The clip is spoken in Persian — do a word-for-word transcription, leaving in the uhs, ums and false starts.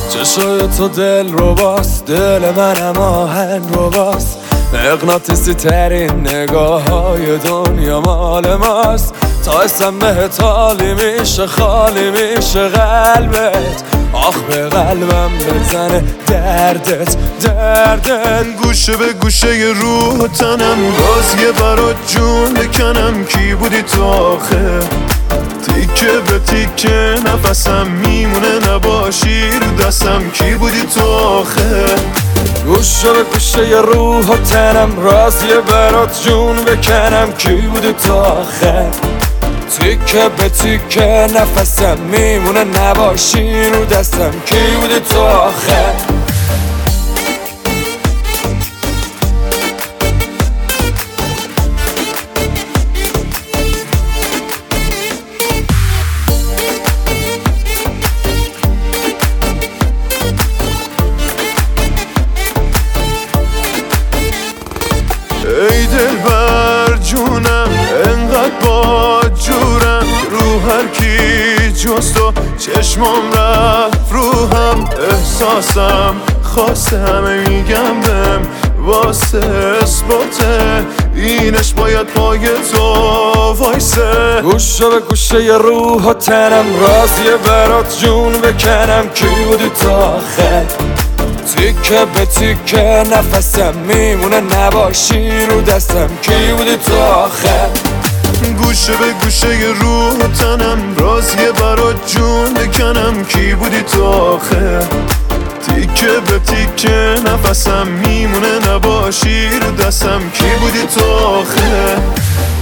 چشای تو دل رو باس، دل منم آهن رو باس، مغناطیسی ترین نگاه های دنیا مال ماست. تا اسم بهت حالی میشه، خالی میشه قلبت، آخ به قلبم بزنه دردت دردت. گوشه به گوشه روح و تنم، بازیه برات جون بکنم. کی بودی تو آخه؟ تیکه به تیکه نفسم میمونه نباشی رو دستم. کی بودی تو آخه؟ گوشه به گوشه روح و تنم، راضیه برات جون بکنم. کی بودی تو آخه؟ تیکه به تیکه نفسم میمونه نباشی رو دستم. کی بودی تو آخه؟ ای دل بر جونم انقدر با جورم، رو هر کی جز تو چشمام رفت روحم. احساسم خواسته همه میگم بهم، واسه اثباته اینش باید پای تو وایسه. گوشه به گوشه روح و تنم، راضیه برات جون بکنم. کی بودی تو آخه؟ تیکه به تیکه نفسم میمونه نباشی رو دستم. کی بودی تو آخه؟ گوشه به گوشه روح و تنم، راضیه برات جون بکنم. کی بودی تو آخه؟ تیکه به تیکه نفسم میمونه نباشی رو دستم. کی بودی تو آخه؟